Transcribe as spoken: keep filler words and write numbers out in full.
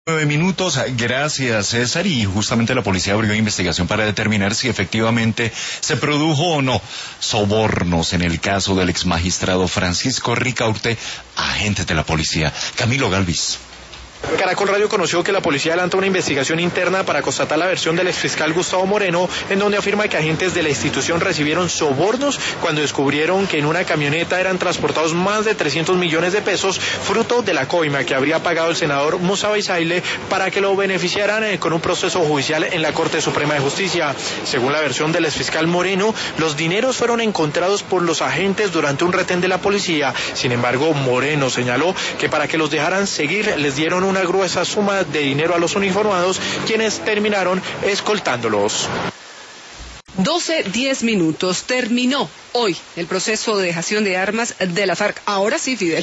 Nueve minutos, gracias César, y justamente la policía abrió investigación para determinar si efectivamente se produjo o no sobornos en el caso del ex magistrado Francisco Ricaurte, agente de la policía. Camilo Galvis. Caracol Radio conoció que la policía adelanta una investigación interna para constatar la versión del exfiscal Gustavo Moreno, en donde afirma que agentes de la institución recibieron sobornos cuando descubrieron que en una camioneta eran transportados más de trescientos millones de pesos, fruto de la coima que habría pagado el senador Musa Baisaile para que lo beneficiaran eh, con un proceso judicial en la Corte Suprema de Justicia. Según la versión del exfiscal Moreno, los dineros fueron encontrados por los agentes durante un retén de la policía. Sin embargo, Moreno señaló que para que los dejaran seguir les dieron un una gruesa suma de dinero a los uniformados, quienes terminaron escoltándolos. doce, diez minutos. Terminó hoy el proceso de dejación de armas de la FARC. Ahora sí, Fidel.